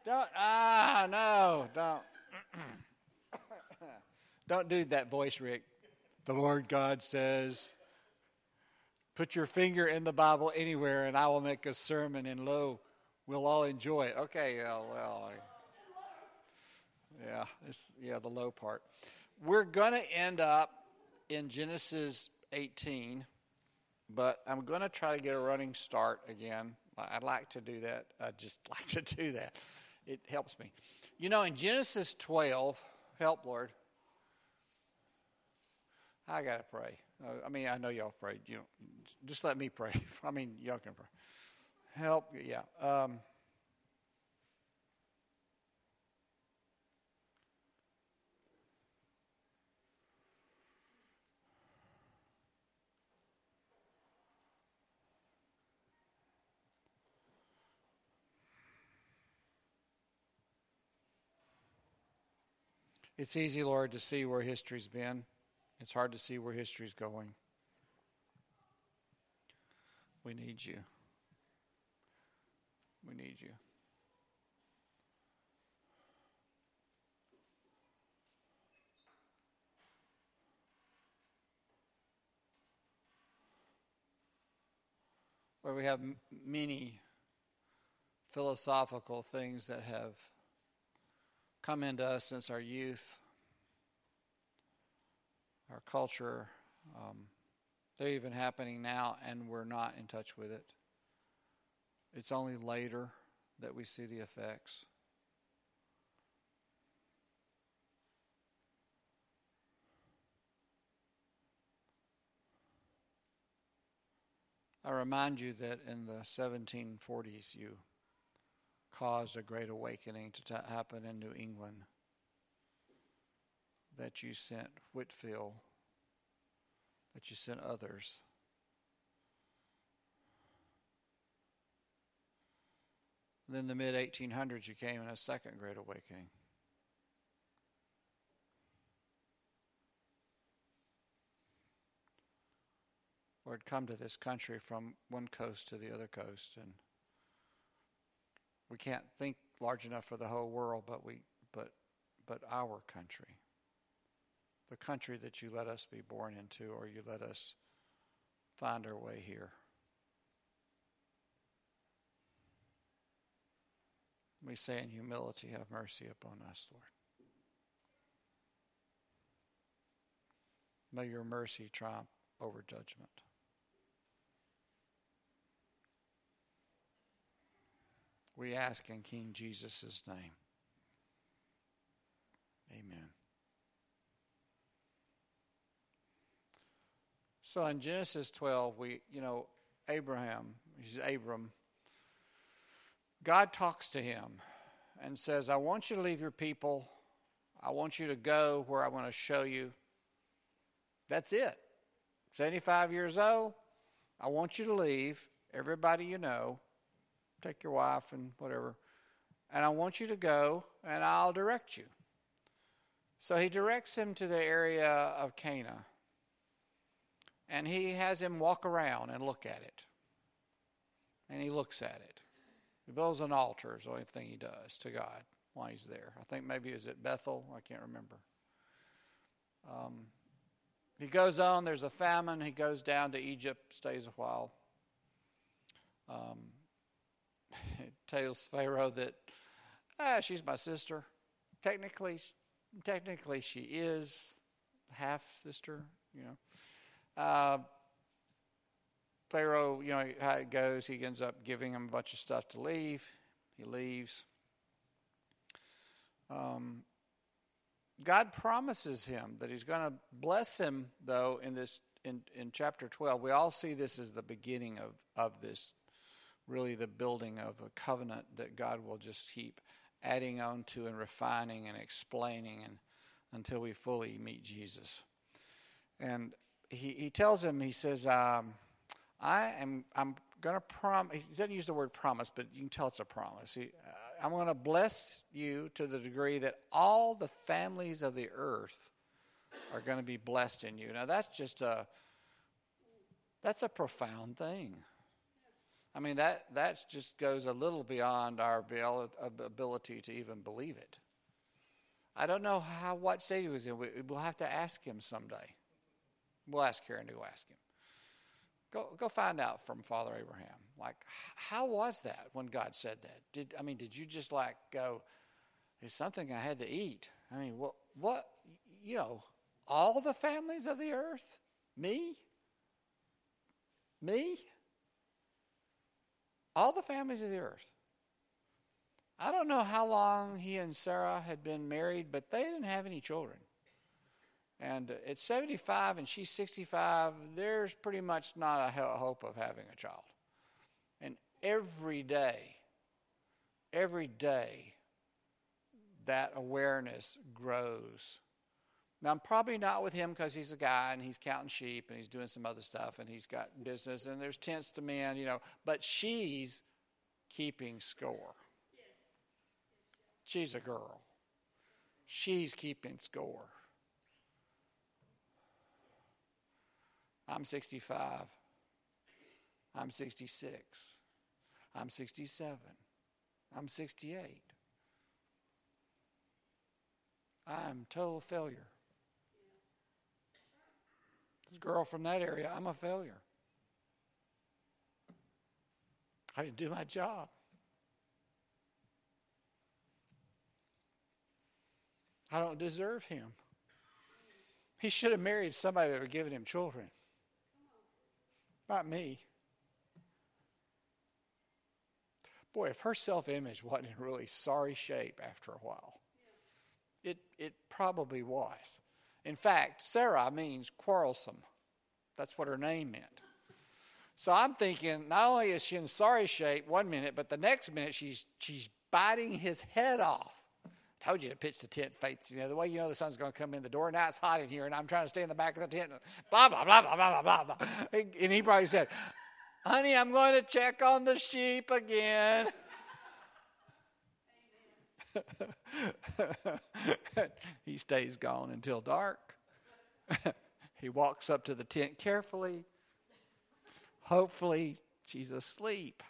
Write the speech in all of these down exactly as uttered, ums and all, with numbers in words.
Don't, ah, no, don't. Don't do that voice, Rick. The Lord God says, put your finger in the Bible anywhere and I will make a sermon, and lo, we'll all enjoy it. Okay, well, well I, yeah, it's, yeah, the low part. We're going to end up in Genesis eighteen, but I'm going to try to get a running start again. I'd like to do that. I just like to do that. It helps me. You know, in Genesis twelve, help, Lord. I got to pray. I mean, I know y'all prayed. You know, just let me pray. I mean, y'all can pray. Help, yeah. Um, it's easy, Lord, to see where history's been. It's hard to see where history's going. We need you. We need you. Where we have m- many philosophical things that have come into us since our youth, our culture. Um, they're even happening now, and we're not in touch with it. It's only later that we see the effects. I remind you that in the seventeen forties, you caused a great awakening to ta- happen in New England, that you sent Whitefield, that you sent others. And then in the mid eighteen hundreds, you came in a second great awakening. Lord, come to this country from one coast to the other coast, and we can't think large enough for the whole world, but we, but, but our country, the country that you let us be born into, or you let us find our way here. We say in humility, have mercy upon us, Lord. May your mercy triumph over judgment. We ask in King Jesus' name. Amen. So in Genesis twelve, we, you know, Abraham, he's Abram, God talks to him and says, I want you to leave your people. I want you to go where I want to show you. That's it. seventy-five years old, I want you to leave everybody you know. Take your wife and whatever. And I want you to go, and I'll direct you. So he directs him to the area of Cana. And he has him walk around and look at it. And he looks at it. He builds an altar is the only thing he does to God while he's there. I think maybe it was at Bethel. I can't remember. Um, he goes on. There's a famine. He goes down to Egypt, stays a while. Um, it tells Pharaoh that, ah, she's my sister. Technically, technically she is half-sister, you know. Uh, Pharaoh, you know how it goes. He ends up giving him a bunch of stuff to leave. He leaves. Um, God promises him that he's going to bless him, though, in this in, in chapter twelve. We all see this as the beginning of, of this, really the building of a covenant that God will just keep adding on to and refining and explaining and until we fully meet Jesus. And he, he tells him, he says, um, I am, I'm going to promise, he doesn't use the word promise, but you can tell it's a promise. He, uh, I'm going to bless you to the degree that all the families of the earth are going to be blessed in you. Now that's just a, that's a profound thing. I mean, that that just goes a little beyond our ability to even believe it. I don't know how what state he was in. We'll have to ask him someday. We'll ask Karen to go ask him. Go go find out from Father Abraham. Like, how was that when God said that? Did I mean, did you just like go, it's something I had to eat? I mean, what, what, you know, all the families of the earth? Me? Me? All the families of the earth. I don't know how long he and Sarah had been married, but they didn't have any children. And at seventy-five and she's sixty-five, there's pretty much not a hope of having a child. And every day, every day, that awareness grows. Now, I'm probably not with him because he's a guy and he's counting sheep and he's doing some other stuff and he's got business and there's tents to men, you know. But she's keeping score. She's a girl. She's keeping score. I'm sixty-five. I'm sixty-six. I'm sixty-seven. I'm sixty-eight. I'm total failure. This girl from that area, I'm a failure. I didn't do my job. I don't deserve him. He should have married somebody that would have given him children. Not me. Boy, if her self-image wasn't in really sorry shape after a while, it it probably was. In fact, Sarah means quarrelsome. That's what her name meant. So I'm thinking, not only is she in sorry shape one minute, but the next minute she's she's biting his head off. I told you to pitch the tent faces. You know, the way you know the sun's going to come in the door. Now it's hot in here, and I'm trying to stay in the back of the tent. And blah, blah, blah, blah, blah, blah, blah. And he probably said, honey, I'm going to check on the sheep again. He stays gone until dark. He walks up to the tent carefully. Hopefully, she's asleep.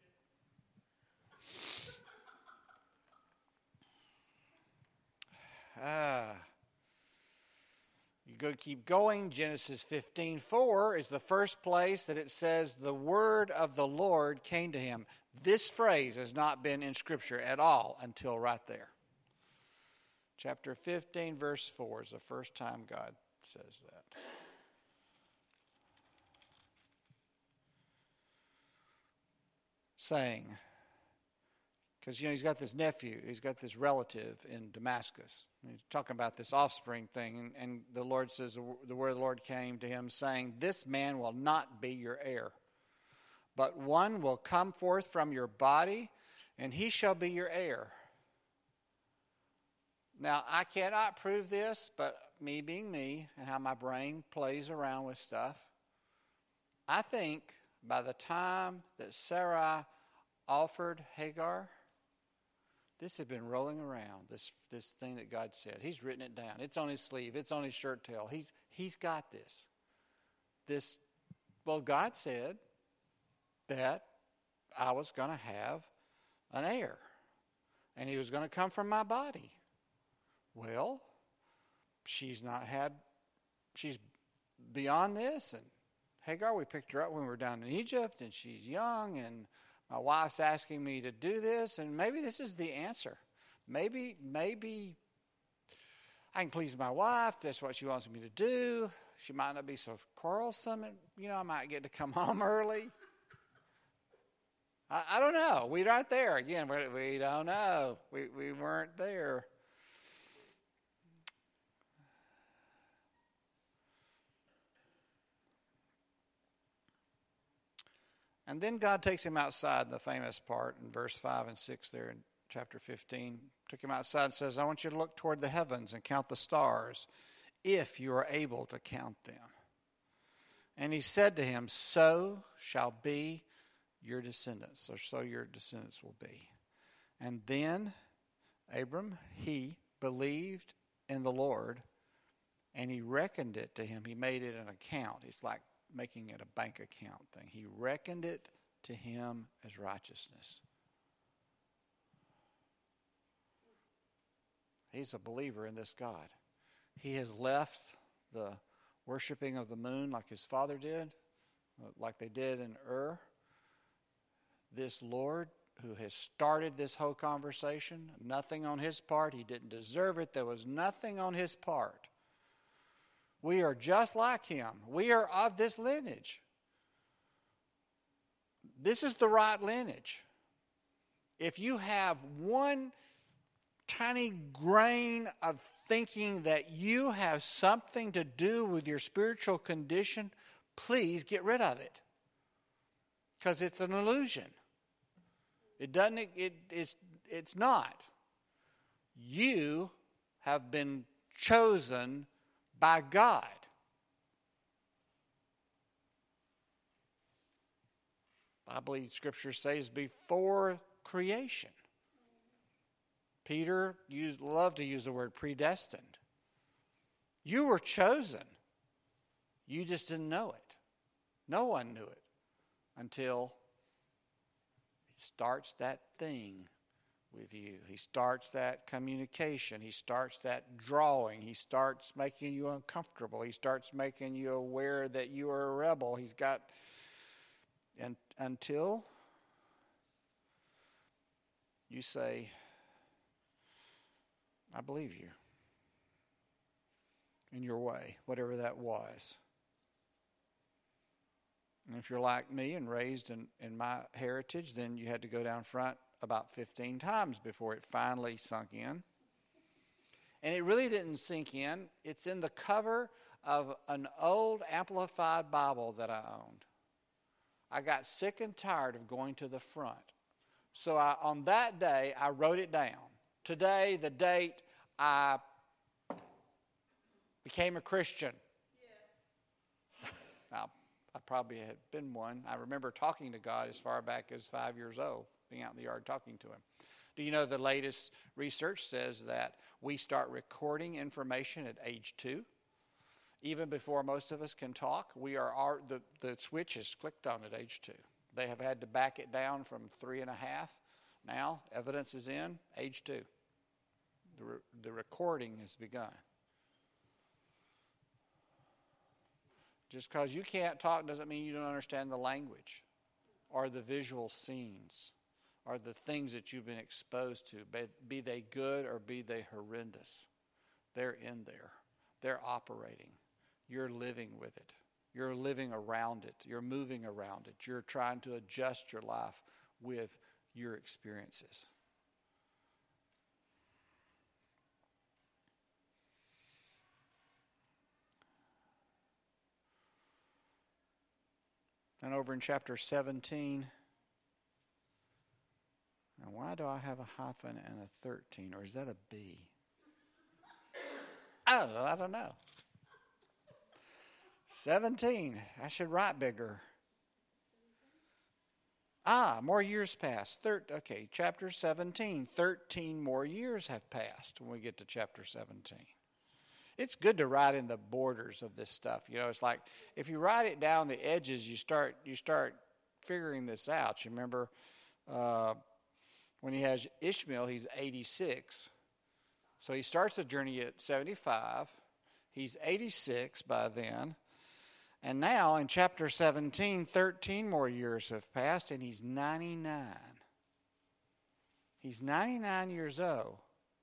Ah. You go keep going. Genesis fifteen four is the first place that it says the word of the Lord came to him. This phrase has not been in Scripture at all until right there. Chapter fifteen, verse four is the first time God says that. Saying, because, you know, he's got this nephew, he's got this relative in Damascus. He's talking about this offspring thing, and, and the Lord says, the word of the Lord came to him saying, this man will not be your heir, but one will come forth from your body, and he shall be your heir. Now, I cannot prove this, but me being me and how my brain plays around with stuff, I think by the time that Sarai offered Hagar, this had been rolling around, this this thing that God said. He's written it down. It's on his sleeve. It's on his shirt tail. He's he's got this. This, well, God said that I was going to have an heir, and he was going to come from my body. Well, she's not had, she's beyond this, and Hagar, we picked her up when we were down in Egypt, and she's young, and my wife's asking me to do this, and maybe this is the answer. Maybe, maybe I can please my wife. That's what she wants me to do. She might not be so quarrelsome, and, you know, I might get to come home early. I, I don't know. We're not there. Again, we, we don't know. We, we weren't there. And then God takes him outside, the famous part in verse five and six there in chapter fifteen. Took him outside and says, I want you to look toward the heavens and count the stars, if you are able to count them. And he said to him, so shall be your descendants, or so your descendants will be. And then Abram, he believed in the Lord, and he reckoned it to him. He made it an account. It's like making it a bank account thing. He reckoned it to him as righteousness. He's a believer in this God. He has left the worshiping of the moon like his father did, like they did in Ur. This Lord who has started this whole conversation, nothing on his part. He didn't deserve it. There was nothing on his part. We are just like him. We are of this lineage. This is the right lineage. If you have one tiny grain of thinking that you have something to do with your spiritual condition, please get rid of it. Because it's an illusion. It doesn't, it, it's, it's not. You have been chosen by God. I believe Scripture says before creation. Peter used, loved to use the word predestined. You were chosen. You just didn't know it. No one knew it until he starts that thing with you. He starts that communication. He starts that drawing. He starts making you uncomfortable. He starts making you aware that you are a rebel. He's got, and until you say, I believe you in your way, whatever that was. And if you're like me and raised in, in my heritage, then you had to go down front about fifteen times before it finally sunk in. And it really didn't sink in. It's in the cover of an old Amplified Bible that I owned. I got sick and tired of going to the front. So I, on that day, I wrote it down. Today, the date I became a Christian. Yes. Now, I probably had been one. I remember talking to God as far back as five years old, being out in the yard talking to him. Do you know the latest research says that we start recording information at age two? Even before most of us can talk, we are our, the, the switch is clicked on at age two. They have had to back it down from three and a half. Now, evidence is in, age two. The, re, the recording has begun. Just because you can't talk doesn't mean you don't understand the language or the visual scenes or the things that you've been exposed to, be, be they good or be they horrendous. They're in there. They're operating. You're living with it. You're living around it. You're moving around it. You're trying to adjust your life with your experiences. And over in chapter seventeen, now why do I have a hyphen and a thirteen, or is that a B? I don't know. I don't know. seventeen. I should write bigger. Ah, more years passed. Thir- okay, chapter seventeen. thirteen more years have passed when we get to chapter seventeen. It's good to write in the borders of this stuff. You know, it's like if you write it down the edges, you start you start figuring this out. You remember uh, when he has Ishmael, he's eighty-six. So he starts the journey at seventy-five. He's eighty-six by then. And now in chapter seventeen, thirteen more years have passed, and he's ninety-nine. He's ninety-nine years old.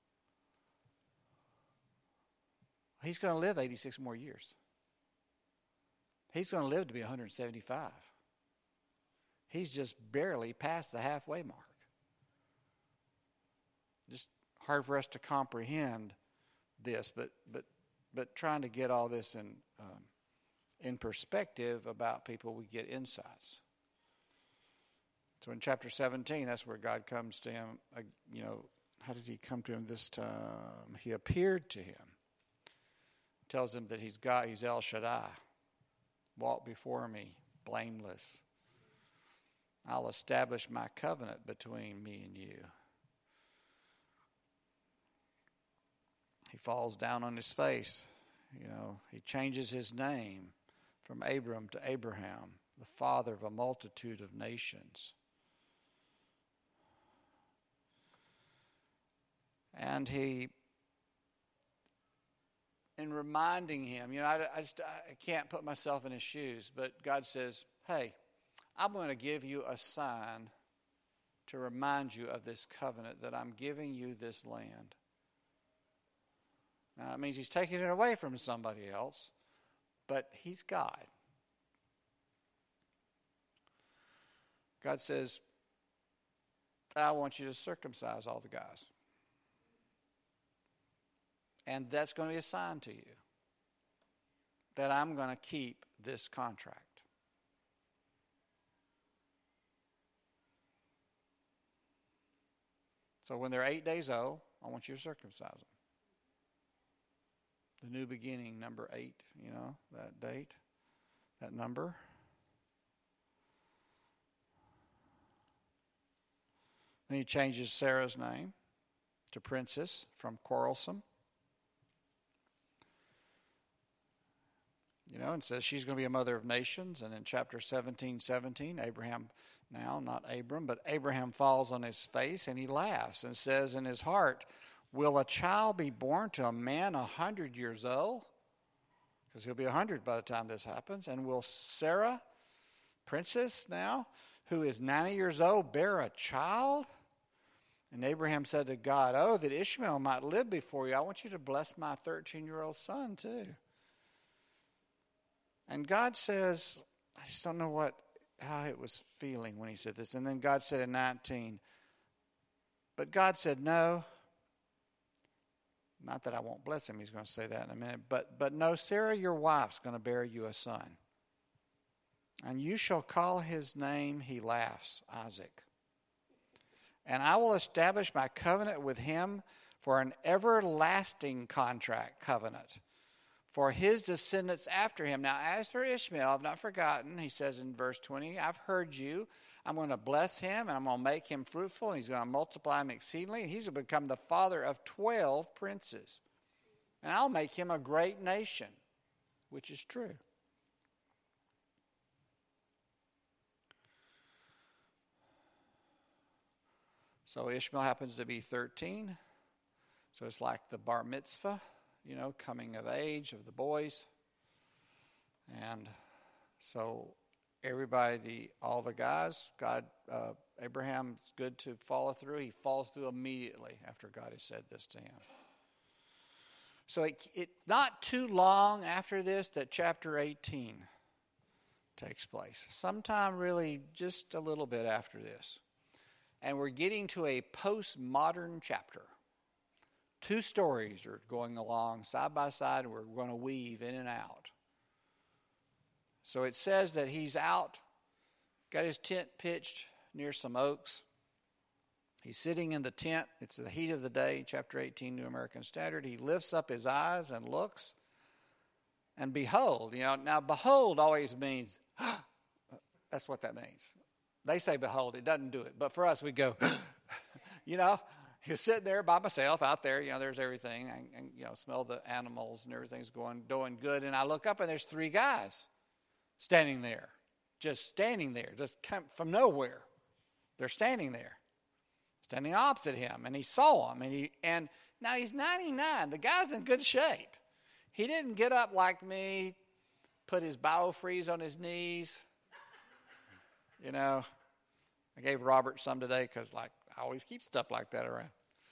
He's going to live eighty-six more years. He's going to live to be one hundred seventy-five. He's just barely past the halfway mark. Just hard for us to comprehend this, but but but trying to get all this in um, in perspective about people, we get insights. So in chapter seventeen, that's where God comes to him. Uh, you know, how did he come to him this time? He appeared to him. Tells him that he's God, he's El Shaddai. Walk before me, blameless. I'll establish my covenant between me and you. He falls down on his face. You know, he changes his name from Abram to Abraham. the father of a multitude of nations. And he, in reminding him, you know, I, I just I can't put myself in his shoes, but God says, hey, I'm going to give you a sign to remind you of this covenant, that I'm giving you this land. Now, it means he's taking it away from somebody else, but he's God. God says, I want you to circumcise all the guys. And that's going to be a sign to you that I'm going to keep this contract. So when they're eight days old, I want you to circumcise them. The new beginning, number eight, you know, that date, that number. Then he changes Sarah's name to Princess from Quarrelsome. You know, and says she's going to be a mother of nations. And in chapter seventeen, seventeen, Abraham, now not Abram, but Abraham falls on his face and he laughs and says in his heart, will a child be born to a man a hundred years old? Because he'll be a hundred by the time this happens. And will Sarah, princess now, who is ninety years old, bear a child? And Abraham said to God, oh, that Ishmael might live before you. I want you to bless my thirteen-year-old son too. And God says, I just don't know what how it was feeling when he said this. And then God said in nineteen, but God said, no, not that I won't bless him. He's going to say that in a minute. But, but no, Sarah, your wife's going to bear you a son. And you shall call his name, he laughs, Isaac. And I will establish my covenant with him for an everlasting contract covenant for his descendants after him. Now, as for Ishmael, I've not forgotten, he says in verse twenty, I've heard you. I'm going to bless him, and I'm going to make him fruitful, and he's going to multiply him exceedingly, and he's going to become the father of twelve princes. And I'll make him a great nation, which is true. So Ishmael happens to be thirteen, so it's like the bar mitzvah, you know, coming of age of the boys. And so everybody, all the guys, God, uh, Abraham's good to follow through. He follows through immediately after God has said this to him. So it, it's not too long after this that chapter eighteen takes place. Sometime really just a little bit after this. And we're getting to a postmodern chapter. Two stories are going along side by side, and we're going to weave in and out. So it says that he's out, got his tent pitched near some oaks. He's sitting in the tent. It's the heat of the day, chapter eighteen, New American Standard. He lifts up his eyes and looks, and behold, you know, now behold always means, that's what that means. They say behold, it doesn't do it. But for us, we go, you know, you're sitting there by myself out there, you know, there's everything, and, and you know, smell the animals and everything's going, doing good. And I look up and there's three guys standing there, just standing there, just come from nowhere. They're standing there, standing opposite him. And he saw them. And, he, and now he's ninety-nine. The guy's in good shape. He didn't get up like me, put his biofreeze on his knees. You know, I gave Robert some today because, like, I always keep stuff like that around.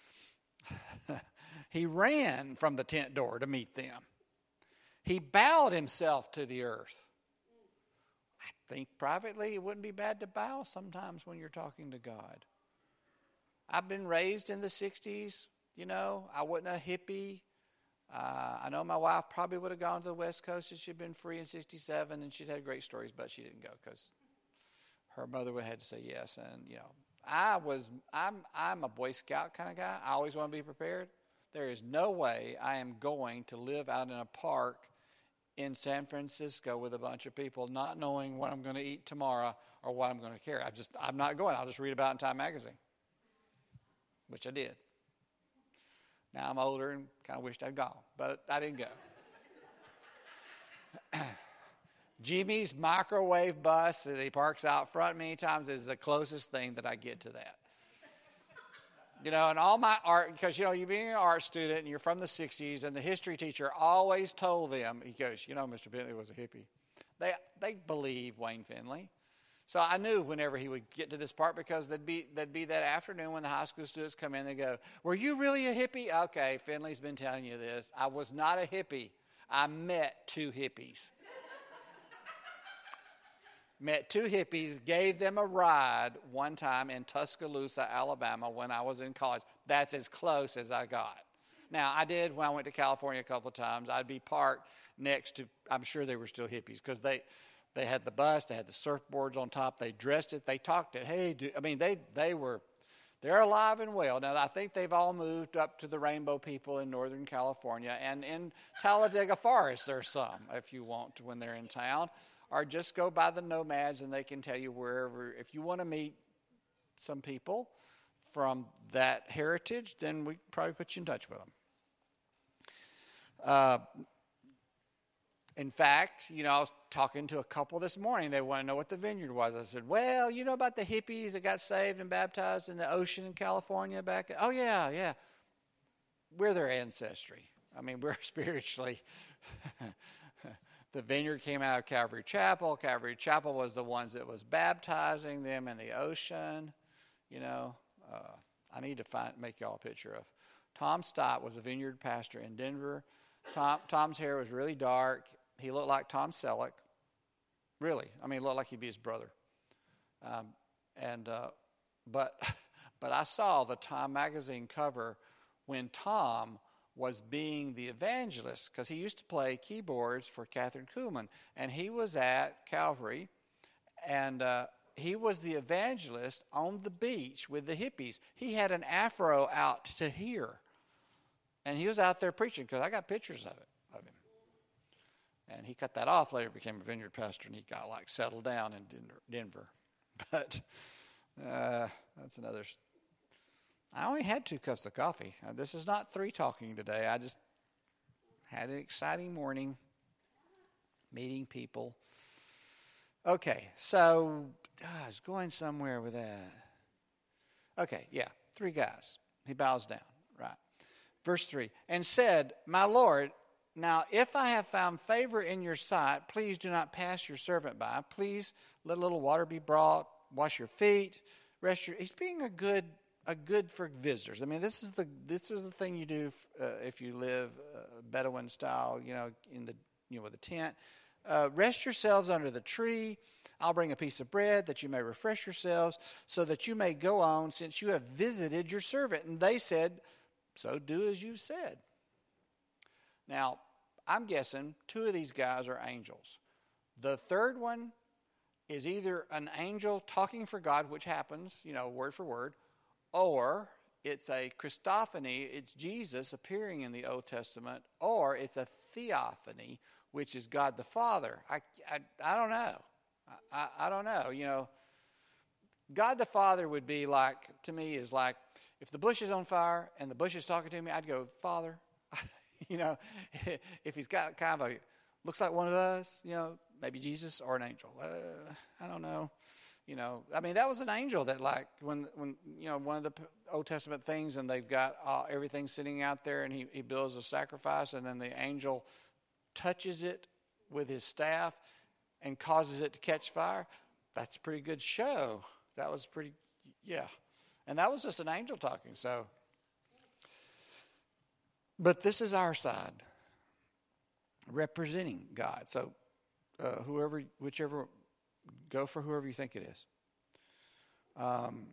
He ran from the tent door to meet them. He bowed himself to the earth. I think privately it wouldn't be bad to bow sometimes when you're talking to God. I've been raised in the sixties, you know. I wasn't a hippie. Uh, I know my wife probably would have gone to the West Coast if she'd been free in sixty-seven, and she'd had great stories, but she didn't go because her mother would have had to say yes. And, you know, I was, I'm, I'm a Boy Scout kind of guy. I always want to be prepared. There is no way I am going to live out in a park in San Francisco with a bunch of people not knowing what I'm going to eat tomorrow or what I'm going to carry. I just, I'm not going. I'll just read about it in Time Magazine, which I did. Now I'm older and kind of wished I'd gone, but I didn't go. Jimmy's microwave bus that he parks out front many times is the closest thing that I get to that. You know, and all my art, because, you know, you being an art student and you're from the sixties, and the history teacher always told them, he goes, you know, Mister Bentley was a hippie. They they believe Wayne Finley. So I knew whenever he would get to this part, because there'd be, there'd be that afternoon when the high school students come in, they go, were you really a hippie? Okay, Finley's been telling you this. I was not a hippie. I met two hippies. Met two hippies, gave them a ride one time in Tuscaloosa, Alabama when I was in college. That's as close as I got. Now, I did, when I went to California a couple of times, I'd be parked next to, I'm sure they were still hippies, because they, they had the bus, they had the surfboards on top, they dressed it, they talked it. Hey, do, I mean, they, they were, they're alive and well. Now, I think they've all moved up to the Rainbow People in Northern California, and in Talladega Forest there's some, if you want, when they're in town. Or just go by the Nomads, and they can tell you wherever. If you want to meet some people from that heritage, then we probably put you in touch with them. Uh, in fact, you know, I was talking to a couple this morning. They want to know what the vineyard was. I said, well, you know about the hippies that got saved and baptized in the ocean in California back? Oh, yeah, yeah. We're their ancestry. I mean, we're spiritually... The vineyard came out of Calvary Chapel. Calvary Chapel was the ones that was baptizing them in the ocean. You know, uh, I need to find make y'all a picture of. Tom Stott was a vineyard pastor in Denver. Tom, Tom's hair was really dark. He looked like Tom Selleck. Really. I mean, he looked like he'd be his brother. Um, and uh, but but I saw the Time magazine cover when Tom was being the evangelist, because he used to play keyboards for Catherine Kuhlman, and he was at Calvary, and uh, he was the evangelist on the beach with the hippies. He had an afro out to here, and he was out there preaching, because I got pictures of it, of him. And he cut that off later, became a vineyard pastor, and he got like settled down in Denver. But uh, that's another I only had two cups of coffee. Uh, this is not three talking today. I just had an exciting morning meeting people. Okay, so uh, I was going somewhere with that. Okay, yeah, three guys. He bows down, right. Verse three, and said, my Lord, now if I have found favor in your sight, please do not pass your servant by. Please let a little water be brought, wash your feet, rest your... He's being a good... A good for visitors. I mean, this is the this is the thing you do uh, if you live uh, Bedouin style, you know, in the you know with a tent. Uh, rest yourselves under the tree. I'll bring a piece of bread that you may refresh yourselves, so that you may go on, since you have visited your servant. And they said, so do as you said. Now, I'm guessing two of these guys are angels. The third one is either an angel talking for God, which happens, you know, word for word, or it's a Christophany, it's Jesus appearing in the Old Testament, or it's a theophany, which is God the Father. I, I, I don't know. I, I don't know. You know, God the Father would be like, to me, is like, if the bush is on fire and the bush is talking to me, I'd go, Father. You know, if he's got kind of a, looks like one of us, you know, maybe Jesus or an angel. Uh, I don't know. You know, I mean, that was an angel that, like, when, when you know, one of the Old Testament things, and they've got uh, everything sitting out there, and he, he builds a sacrifice, and then the angel touches it with his staff and causes it to catch fire. That's a pretty good show. That was pretty, yeah. And that was just an angel talking, so. But this is our side, representing God. So uh, whoever, whichever, go for whoever you think it is. Um,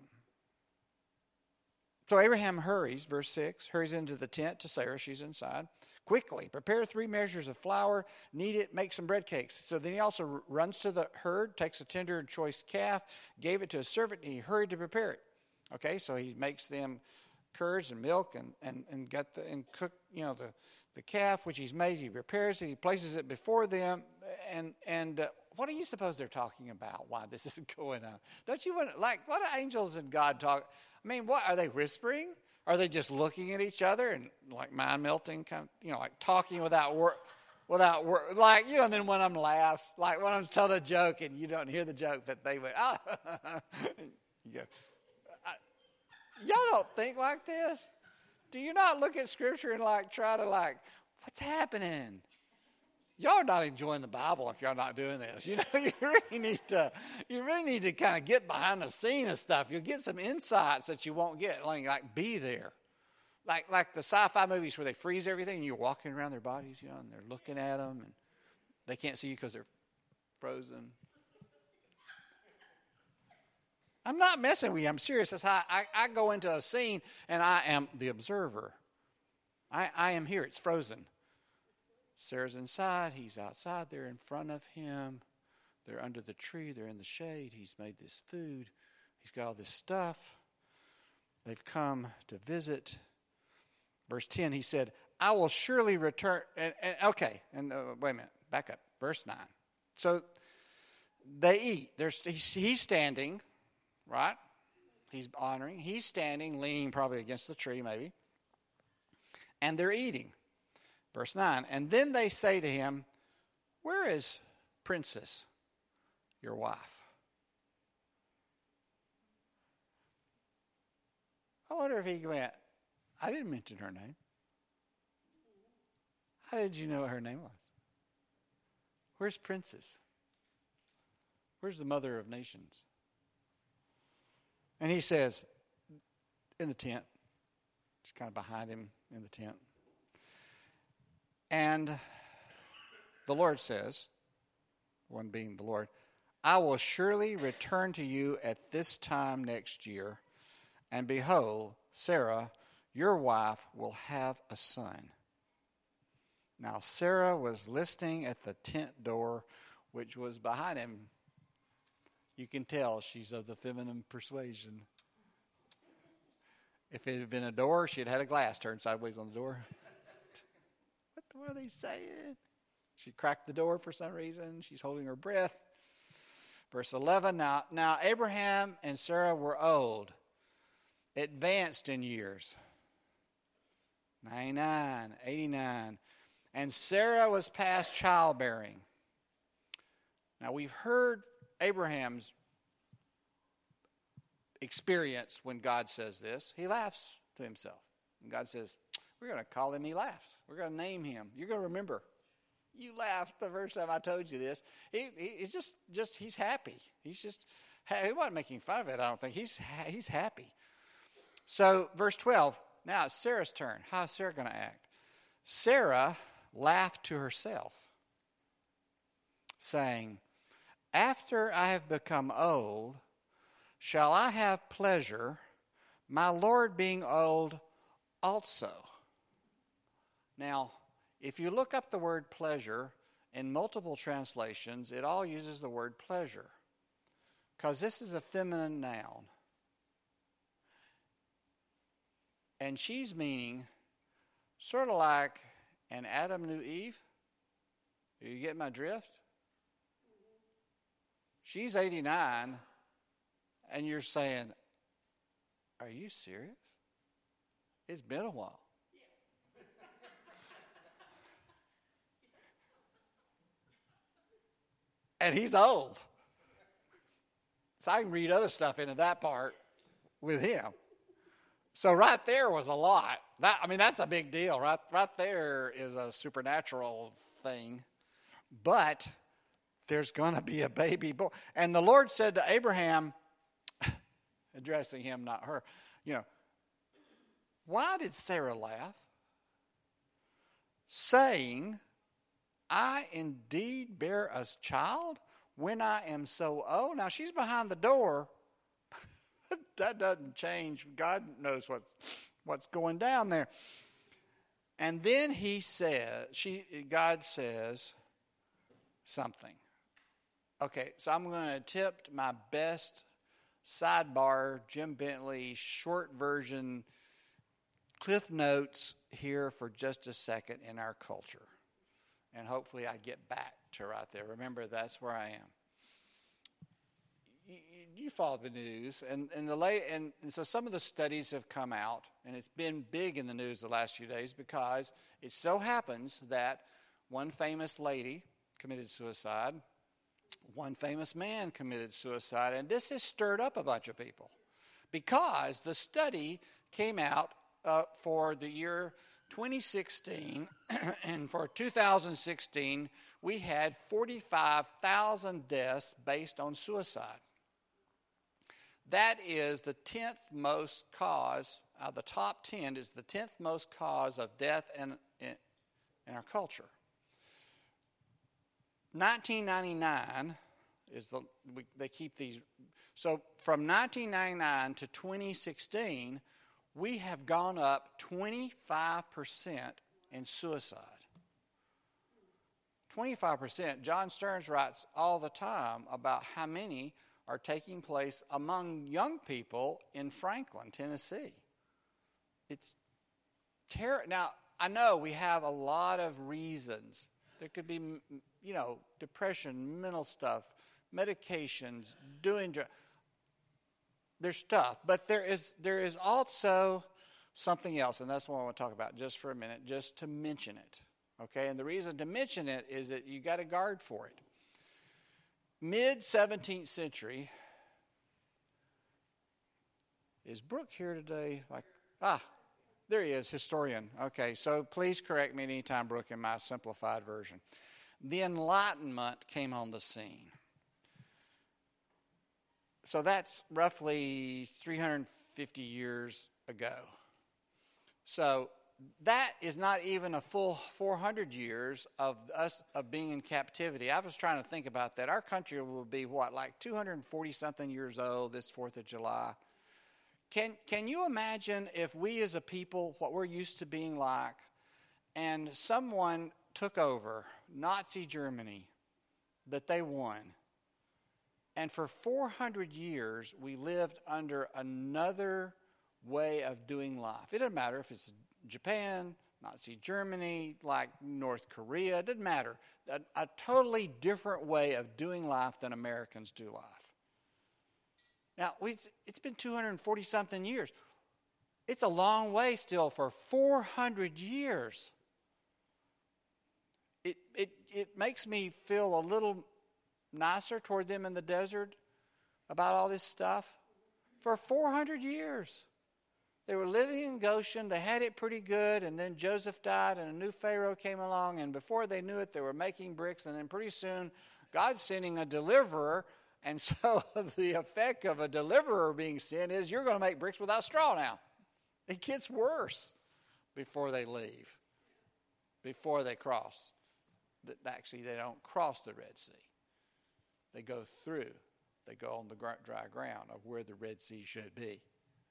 so Abraham hurries, verse six, hurries into the tent to Sarah. She's inside. Quickly, prepare three measures of flour, knead it, make some bread cakes. So then he also runs to the herd, takes a tender and choice calf, gave it to his servant, and he hurried to prepare it. Okay, so he makes them curds and milk and, and, and got the and cook, you know, the, the calf which he's made. He prepares it, he places it before them, and and uh, what are you supposed they're talking about? Why this is going on? Don't you want to, like, what are angels and God talk? I mean, what are they whispering? Are they just looking at each other and like mind melting, kind of, you know, like talking without wor- without wor- like you know. And then one of them laughs, like one of them's telling a joke, and you don't hear the joke, but they went, "Oh." You go, y'all don't think like this? Do you not look at Scripture and like try to like, what's happening? Y'all are not enjoying the Bible if y'all not doing this. You know, you really need to, you really need to kind of get behind the scene of stuff. You'll get some insights that you won't get. Like, like be there. Like like the sci-fi movies where they freeze everything and you're walking around their bodies, you know, and they're looking at them and they can't see you because they're frozen. I'm not messing with you. I'm serious. That's how I, I go into a scene and I am the observer. I, I am here. It's frozen. Sarah's inside. He's outside. They're in front of him. They're under the tree. They're in the shade. He's made this food. He's got all this stuff. They've come to visit. Verse ten, he said, I will surely return. And, and okay, and uh, wait a minute. Back up. Verse nine. So they eat. There's, he's, he's standing, right? He's honoring. He's standing, leaning probably against the tree maybe. And they're eating. Verse nine, and then they say to him, where is Princess, your wife? I wonder if he went, I didn't mention her name. How did you know what her name was? Where's Princess? Where's the mother of nations? And he says, in the tent. She's kind of behind him in the tent. And the Lord says, one being the Lord, I will surely return to you at this time next year, and behold, Sarah, your wife, will have a son. Now Sarah was listening at the tent door, which was behind him. You can tell she's of the feminine persuasion. If it had been a door, she'd had a glass turned sideways on the door. What are they saying? She cracked the door for some reason. She's holding her breath. Verse eleven, now, now Abraham and Sarah were old, advanced in years. ninety-nine, eighty-nine. And Sarah was past childbearing. Now we've heard Abraham's experience when God says this. He laughs to himself. And God says, we're going to call him, he laughs. We're going to name him. You're going to remember. You laughed the first time I told you this. He, he He's just, just, he's happy. He's just, he wasn't making fun of it, I don't think. He's, he's happy. So, verse twelve, now it's Sarah's turn. How is Sarah going to act? Sarah laughed to herself, saying, after I have become old, shall I have pleasure, my Lord being old also. Now, if you look up the word pleasure in multiple translations, it all uses the word pleasure because this is a feminine noun. And she's meaning sort of like an Adam knew Eve. Do you get my drift? She's eighty-nine, and you're saying, are you serious? It's been a while. And he's old. So I can read other stuff into that part with him. So right there was a lot. That I mean, that's a big deal. Right, right there is a supernatural thing. But there's going to be a baby boy. And the Lord said to Abraham, addressing him, not her, you know, why did Sarah laugh? Saying, I indeed bear a child when I am so old. Now she's behind the door. That doesn't change. God knows what's what's going down there. And then he says, she God says something. Okay, so I'm going to attempt my best sidebar, Jim Bentley, short version, Cliff Notes here for just a second in our culture. And hopefully I get back to right there. Remember, that's where I am. You, you follow the news, and and the late, and, and so some of the studies have come out, and it's been big in the news the last few days because it so happens that one famous lady committed suicide. One famous man committed suicide. And this has stirred up a bunch of people because the study came out uh, for the year twenty sixteen, and for two thousand sixteen, we had forty-five thousand deaths based on suicide. That is the tenth most cause, out of the top ten, is the tenth most cause of death in, in, in our culture. nineteen ninety-nine is the, we, they keep these, so from nineteen ninety-nine to twenty sixteen, we have gone up twenty-five percent in suicide. twenty-five percent. John Stearns writes all the time about how many are taking place among young people in Franklin, Tennessee. It's terrible. Now, I know we have a lot of reasons. There could be, you know, depression, mental stuff, medications, doing drugs. There's stuff, but there is there is also something else, and that's what I want to talk about just for a minute, just to mention it. Okay, and the reason to mention it is that you got to guard for it. Mid-seventeenth century, is Brooke here today? Like, ah, there he is, historian. Okay, so please correct me anytime, Brooke, in my simplified version. The Enlightenment came on the scene. So that's roughly three hundred fifty years ago. So that is not even a full four hundred years of us of being in captivity. I was trying to think about that. Our country will be, what, like two hundred forty something years old this fourth of July. Can, can you imagine if we as a people, what we're used to being like, and someone took over Nazi Germany, that they won, and for four hundred years we lived under another way of doing life. It doesn't matter if it's Japan, Nazi Germany, like North Korea, it doesn't matter. A, a totally different way of doing life than Americans do life. Now, we, it's been two hundred forty something years. It's a long way still for four hundred years. It, it, it makes me feel a little nicer toward them in the desert about all this stuff. For four hundred years. They were living in Goshen. They had it pretty good. And then Joseph died and a new Pharaoh came along. And before they knew it, they were making bricks. And then pretty soon, God's sending a deliverer. And so the effect of a deliverer being sent is you're going to make bricks without straw now. It gets worse before they leave, before they cross. Actually, they don't cross the Red Sea. They go through. They go on the dry ground of where the Red Sea should be.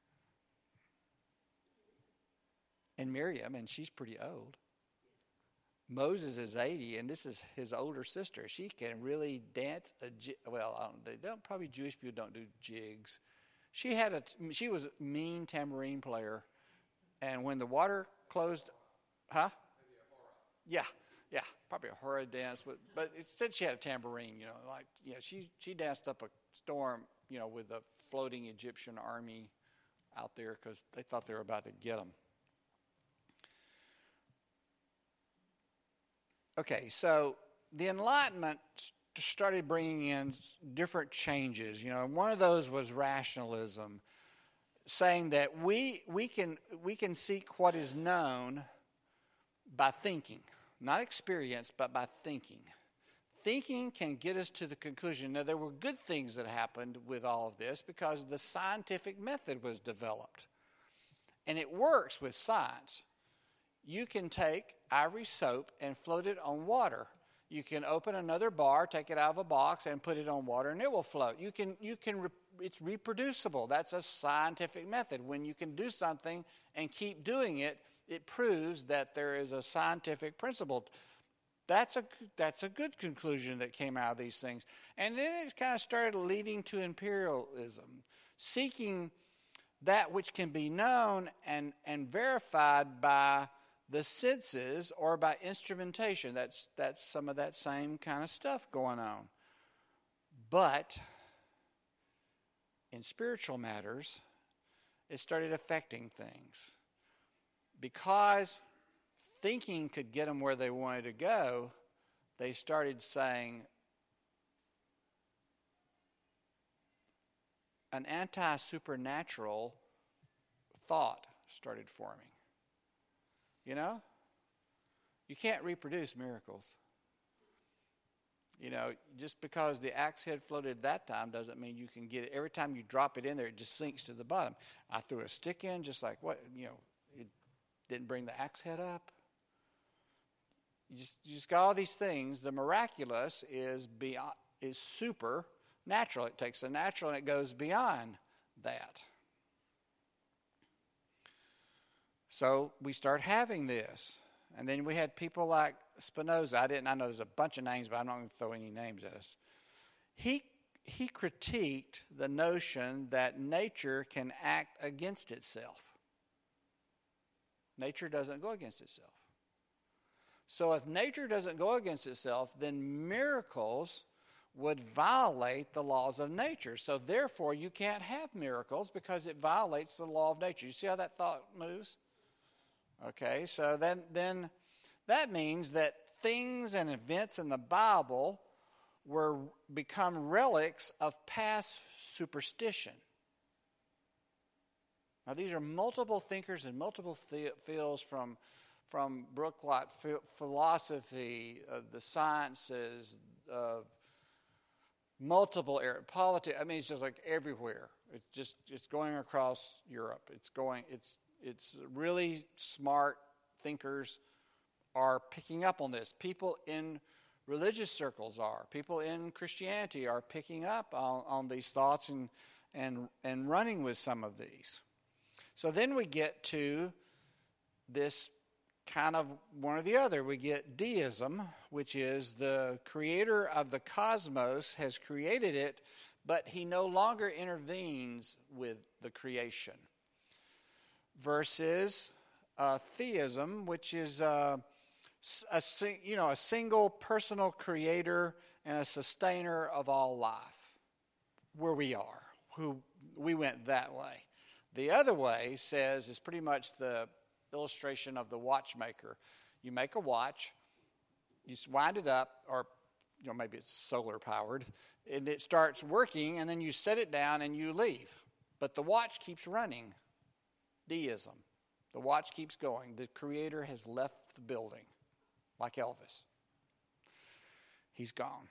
And Miriam, and she's pretty old. Moses is eighty, and this is his older sister. She can really dance. A, well, I don't, they don't, probably Jewish people don't do jigs. She had a. She was a mean tambourine player, and when the water closed, huh? Yeah, yeah, probably a horror dance, but but it said she had a tambourine. You know, like yeah, she she danced up a storm. You know, with the floating Egyptian army out there because they thought they were about to get them. Okay, so the Enlightenment started bringing in different changes. You know, one of those was rationalism, saying that we we can we can seek what is known by thinking, not experience, but by thinking. Thinking can get us to the conclusion. Now, there were good things that happened with all of this because the scientific method was developed, and it works with science. You can take Ivory soap and float it on water. You can open another bar, take it out of a box, and put it on water, and it will float. You can, you can. Re- it's reproducible. That's a scientific method. When you can do something and keep doing it, it proves that there is a scientific principle. That's a that's a good conclusion that came out of these things. And then it kind of started leading to imperialism, seeking that which can be known and, and verified by the senses or by instrumentation. That's that's some of that same kind of stuff going on. But in spiritual matters, it started affecting things. Because thinking could get them where they wanted to go, they started saying an anti-supernatural thought started forming. You know? You can't reproduce miracles. You know, just because the axe head floated that time doesn't mean you can get it. Every time you drop it in there, it just sinks to the bottom. I threw a stick in just like, what, you know, it didn't bring the axe head up. You just, you just got all these things. The miraculous is beyond, is supernatural. It takes the natural and it goes beyond that. So we start having this. And then we had people like Spinoza. I didn't, I know there's a bunch of names, but I'm not going to throw any names at us. He, he critiqued the notion that nature can act against itself. Nature doesn't go against itself. So if nature doesn't go against itself, then miracles would violate the laws of nature. So therefore, you can't have miracles because it violates the law of nature. You see how that thought moves? Okay, so then, then that means that things and events in the Bible were become relics of past superstition. Now, these are multiple thinkers in multiple th- fields from, from Brooklight philosophy, uh, the sciences, uh, multiple areas, politics. I mean, it's just like everywhere. It's just it's going across Europe. It's going. It's it's really smart thinkers are picking up on this. People in religious circles are. People in Christianity are picking up on, on these thoughts and and and running with some of these. So then we get to this kind of one or the other. We get deism, which is the creator of the cosmos has created it, but he no longer intervenes with the creation. Versus uh, theism, which is uh, a you know a single personal creator and a sustainer of all life. Where we are, who we went that way. The other way says is pretty much the illustration of the watchmaker. You make a watch, you wind it up, or you know maybe it's solar powered, and it starts working, and then you set it down and you leave. But the watch keeps running. Deism. The watch keeps going. The creator has left the building, like Elvis. He's gone.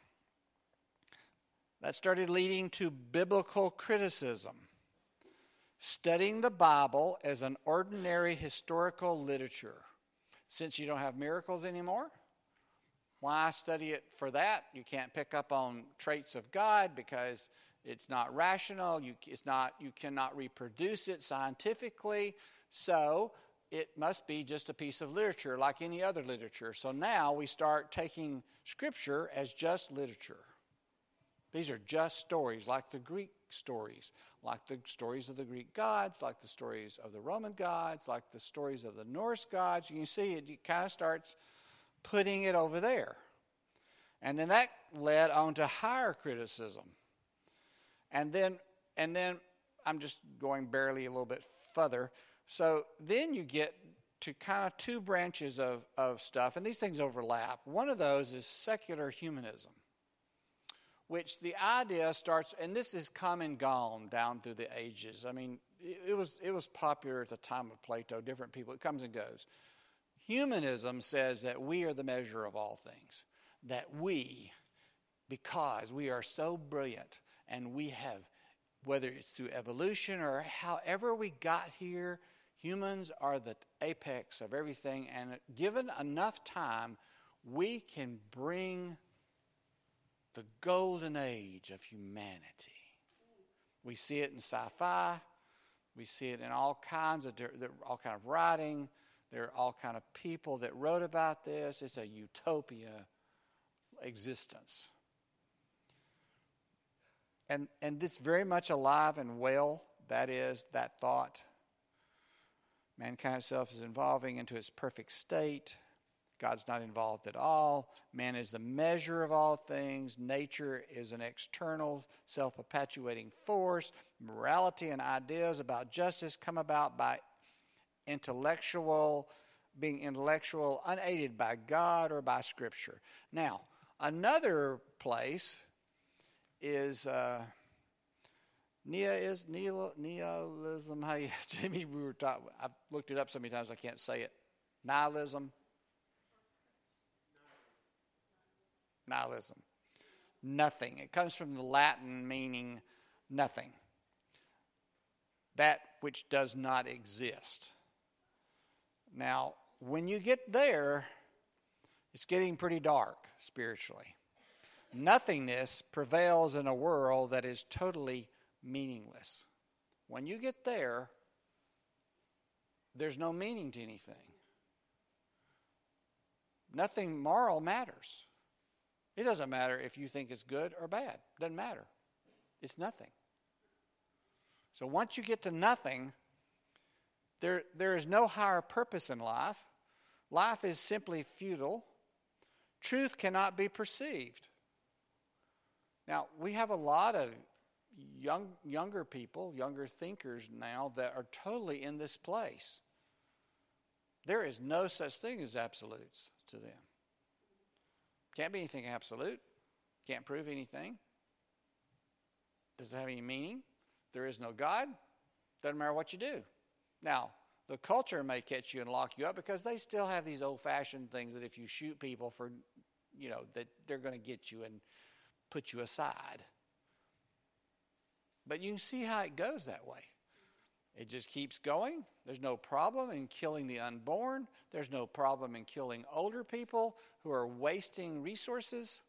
That started leading to biblical criticism. Studying the Bible as an ordinary historical literature. Since you don't have miracles anymore, why study it for that? You can't pick up on traits of God because it's not rational. You, it's not, you cannot reproduce it scientifically. So it must be just a piece of literature like any other literature. So now we start taking Scripture as just literature. These are just stories like the Greek stories, like the stories of the Greek gods, like the stories of the Roman gods, like the stories of the Norse gods. You can see it, it kind of starts putting it over there. And then that led on to higher criticism. And then, and then I'm just going barely a little bit further. So then you get to kind of two branches of, of stuff, and these things overlap. One of those is secular humanism, which the idea starts, and this has come and gone down through the ages. I mean, it, it was it was popular at the time of Plato, different people, it comes and goes. Humanism says that we are the measure of all things, that we, because we are so brilliant, and we have, whether it's through evolution or however we got here, humans are the apex of everything, and given enough time, we can bring the golden age of humanity. We see it in sci-fi. We see it in all kinds of all kind of writing. There are all kind of people that wrote about this. It's a utopia existence. And and it's very much alive and well. That is, that thought. Mankind itself is evolving into its perfect state. God's not involved at all. Man is the measure of all things. Nature is an external, self-perpetuating force. Morality and ideas about justice come about by intellectual being intellectual, unaided by God or by Scripture. Now, another place is uh, neo is neo, nihilism. How you, Jimmy? We were talking. I've looked it up so many times I can't say it. Nihilism. Nihilism. Nothing. It comes from the Latin meaning nothing. That which does not exist. Now, when you get there, it's getting pretty dark spiritually. Nothingness prevails in a world that is totally meaningless. When you get there, there's no meaning to anything. Nothing moral matters. It doesn't matter if you think it's good or bad. It doesn't matter. It's nothing. So once you get to nothing, there, there is no higher purpose in life. Life is simply futile. Truth cannot be perceived. Now, we have a lot of young, younger people, younger thinkers now that are totally in this place. There is no such thing as absolutes to them. Can't be anything absolute. Can't prove anything. Does it have any meaning? There is no God. Doesn't matter what you do. Now, the culture may catch you and lock you up because they still have these old-fashioned things that if you shoot people for, you know, that they're going to get you and put you aside. But you can see how it goes that way. It just keeps going. There's no problem in killing the unborn. There's no problem in killing older people who are wasting resources.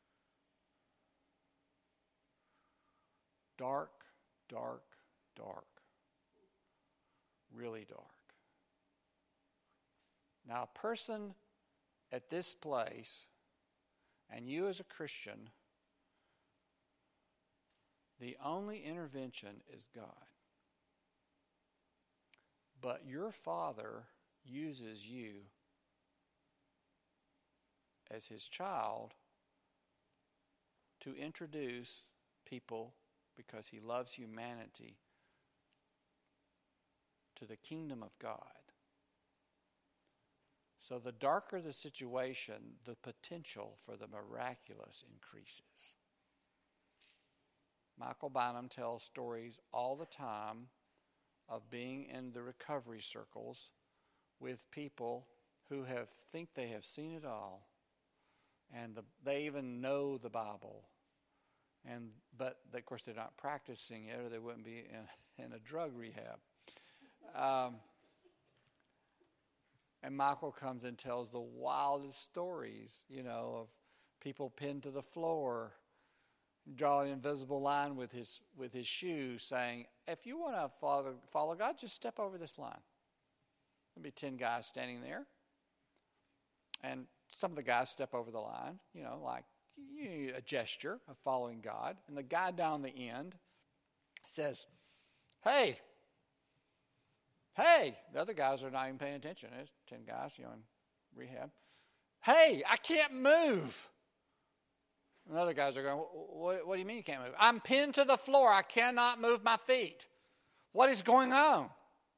Dark, dark, dark. Really dark. Now, a person at this place, and you as a Christian, the only intervention is God. But your Father uses you as his child to introduce people, because he loves humanity, to the kingdom of God. So the darker the situation, the potential for the miraculous increases. Michael Bynum tells stories all the time of being in the recovery circles with people who have think they have seen it all, and the, they even know the Bible, and but of course they're not practicing it, or they wouldn't be in, in a drug rehab. Um, and Michael comes and tells the wildest stories, you know, of people pinned to the floor, draw an invisible line with his with his shoe, saying, if you want to follow, follow God, just step over this line. There'll be ten guys standing there. And some of the guys step over the line, you know, like you know, a gesture of following God. And the guy down the end says, hey, hey. The other guys are not even paying attention. There's ten guys, you know, in rehab. Hey, I can't move. And the other guys are going, what, what do you mean you can't move? I'm pinned to the floor. I cannot move my feet. What is going on?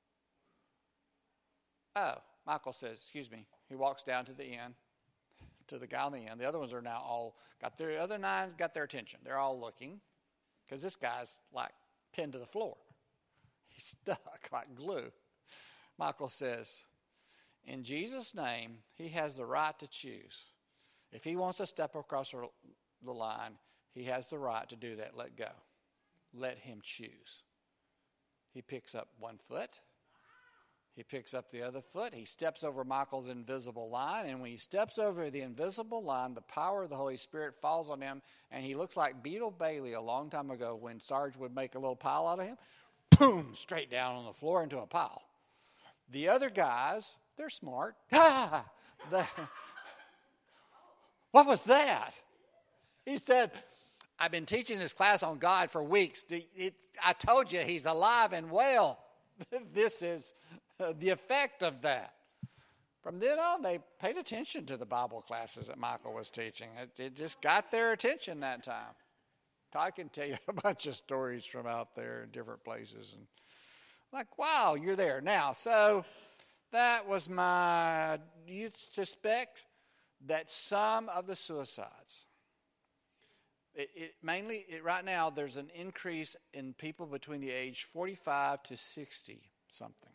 Oh, Michael says, excuse me. He walks down to the end, to the guy on the end. The other ones are now all, got their other nine got their attention. They're all looking, because this guy's like pinned to the floor. He's stuck like glue. Michael says, in Jesus' name, he has the right to choose. If he wants to step across the line, he has the right to do that. Let go. Let him choose. He picks up one foot. He picks up the other foot. He steps over Michael's invisible line. And when he steps over the invisible line, the power of the Holy Spirit falls on him. And he looks like Beetle Bailey a long time ago when Sarge would make a little pile out of him. Boom! Straight down on the floor into a pile. The other guys, they're smart. Ah! The, what was that? He said, I've been teaching this class on God for weeks. It, it, I told you he's alive and well. This is the effect of that. From then on, they paid attention to the Bible classes that Michael was teaching. It, it just got their attention that time. I can tell you a bunch of stories from out there in different places. And like, wow, you're there. Now, so That was my, you suspect that some of the suicides, it, it mainly, it, right now, there's an increase in people between the age forty-five to sixty something.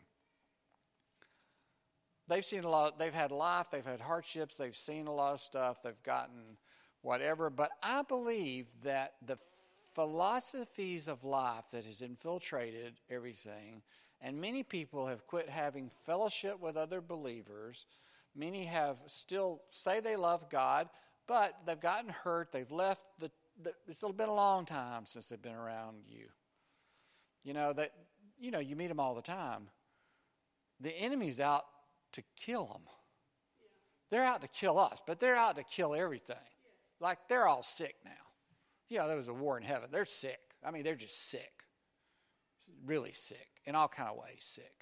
They've seen a lot, they've had life, they've had hardships, they've seen a lot of stuff, they've gotten whatever. But I believe that the philosophies of life that has infiltrated everything, and many people have quit having fellowship with other believers. Many have still say they love God, but they've gotten hurt. They've left the, the it's been a long time since they've been around you. You know that you know you meet them all the time. The enemy's out to kill them. Yeah. They're out to kill us, but they're out to kill everything. Yeah. Like they're all sick now. You know, there was a war in heaven. They're sick. I mean, they're just sick. Really sick. In all kind of ways sick.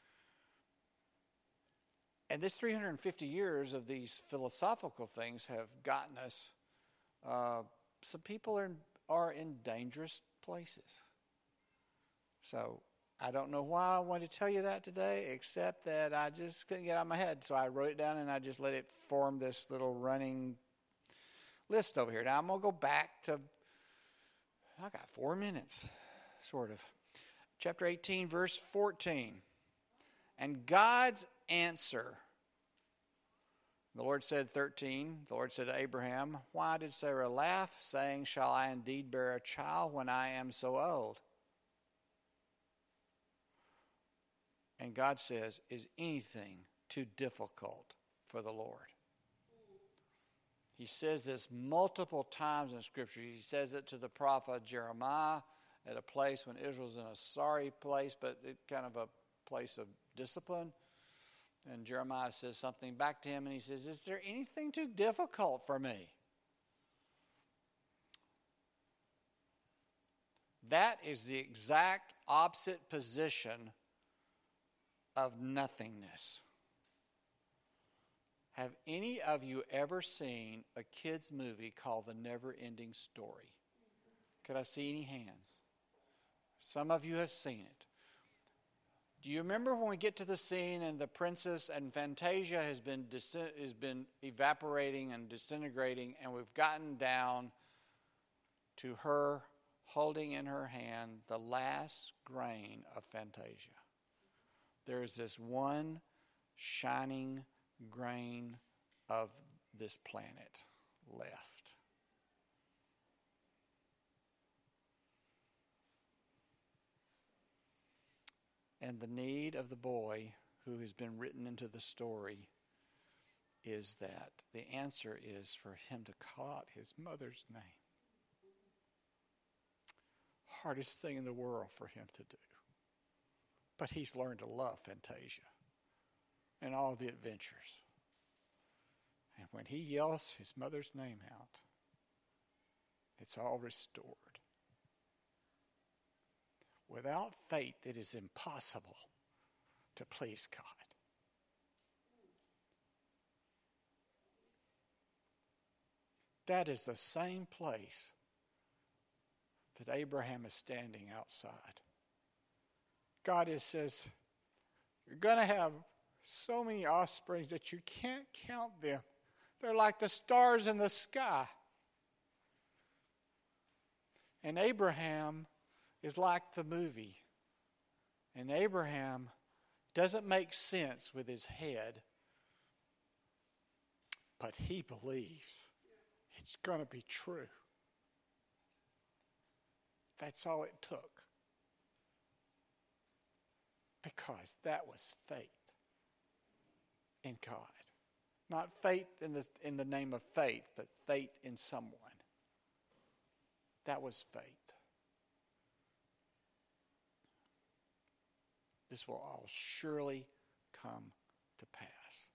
And this three hundred fifty years of these philosophical things have gotten us, uh, some people are in, are in dangerous places. So I don't know why I wanted to tell you that today, except that I just couldn't get it out of my head. So I wrote it down and I just let it form this little running list over here. Now I'm going to go back to, I got four minutes, sort of. Chapter eighteen, verse fourteen. And God's answer. The Lord said, thirteen, the Lord said to Abraham, why did Sarah laugh, saying, shall I indeed bear a child when I am so old? And God says, is anything too difficult for the Lord? He says this multiple times in Scripture. He says it to the prophet Jeremiah at a place when Israel's in a sorry place, but it kind of a place of discipline. And Jeremiah says something back to him, and he says, is there anything too difficult for me? That is the exact opposite position of nothingness. Have any of you ever seen a kid's movie called The Never Ending Story? Could I see any hands? Some of you have seen it. Do you remember when we get to the scene and the princess and Fantasia has been has been evaporating and disintegrating, and we've gotten down to her holding in her hand the last grain of Fantasia? There is this one shining grain of this planet left. And the need of the boy who has been written into the story is that the answer is for him to call out his mother's name. Hardest thing in the world for him to do. But he's learned to love Fantasia and all the adventures. And when he yells his mother's name out, it's all restored. Without faith, it is impossible to please God. That is the same place that Abraham is standing outside. God is, says, you're going to have so many offspring that you can't count them. They're like the stars in the sky. And Abraham is like the movie. And Abraham doesn't make sense with his head, but he believes it's going to be true. That's all it took. Because that was faith in God. Not faith in the, in the name of faith, but faith in someone. That was faith. This will all surely come to pass.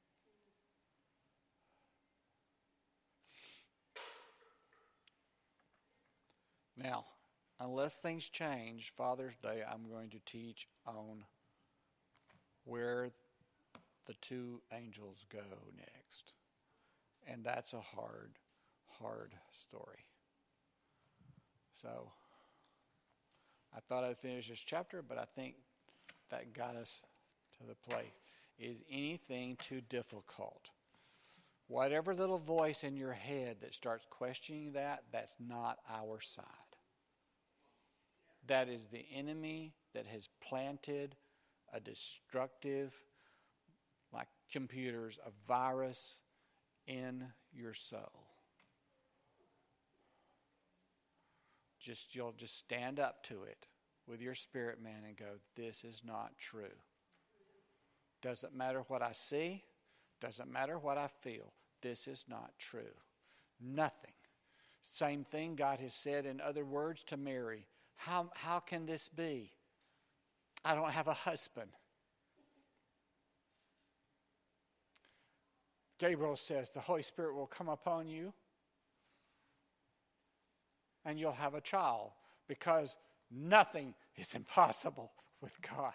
Now, unless things change, Father's Day, I'm going to teach on where the two angels go next. And that's a hard, hard story. So, I thought I'd finish this chapter, but I think that got us to the place. Is anything too difficult? Whatever little voice in your head that starts questioning that, that's not our side. That is the enemy that has planted a destructive, like computers, a virus in your soul. Just you'll just stand up to it with your spirit man and go, this is not true. Doesn't matter what I see, doesn't matter what I feel. This is not true. Nothing. Same thing God has said in other words to Mary. How, how can this be? I don't have a husband. Gabriel says the Holy Spirit will come upon you and you'll have a child, because nothing is impossible with God.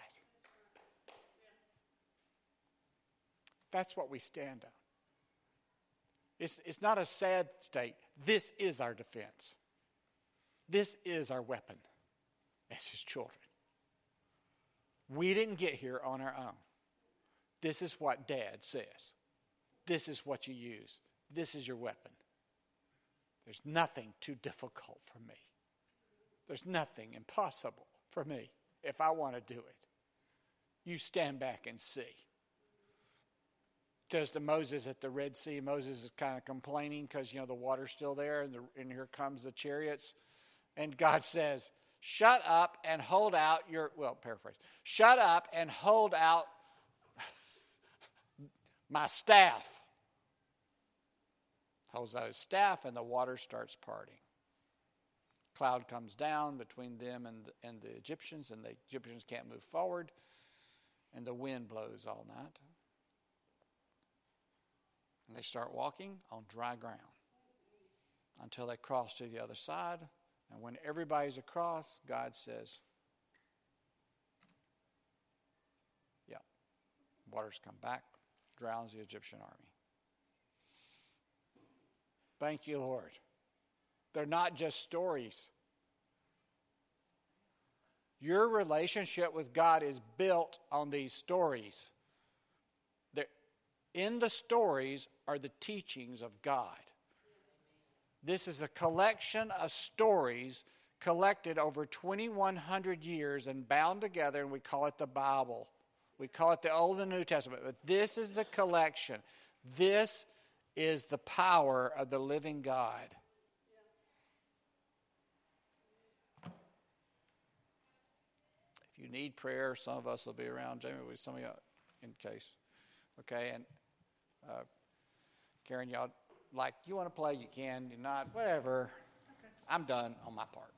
That's what we stand on. It's, it's not a sad state. This is our defense. This is our weapon as his children. We didn't get here on our own. This is what Dad says. This is what you use. This is your weapon. There's nothing too difficult for me. There's nothing impossible for me if I want to do it. You stand back and see. It says to Moses at the Red Sea, Moses is kind of complaining because, you know, the water's still there, and, the, and here comes the chariots. And God says, shut up and hold out your, well, paraphrase, shut up and hold out my staff. Holds out his staff and the water starts parting. Cloud comes down between them and, and the Egyptians, and the Egyptians can't move forward, and the wind blows all night. And they start walking on dry ground until they cross to the other side. And when everybody's across, God says, yeah, waters come back, drowns the Egyptian army. Thank you, Lord. They're not just stories. Your relationship with God is built on these stories. They're, in the stories are the teachings of God. This is a collection of stories collected over twenty-one hundred years and bound together, and we call it the Bible. We call it the Old and New Testament. But this is the collection. This is the power of the living God. If you need prayer, some of us will be around. Jamie, with some of you in case. Okay, and uh, Karen, y'all, like, you want to play, you can. You're not, whatever. Okay. I'm done on my part.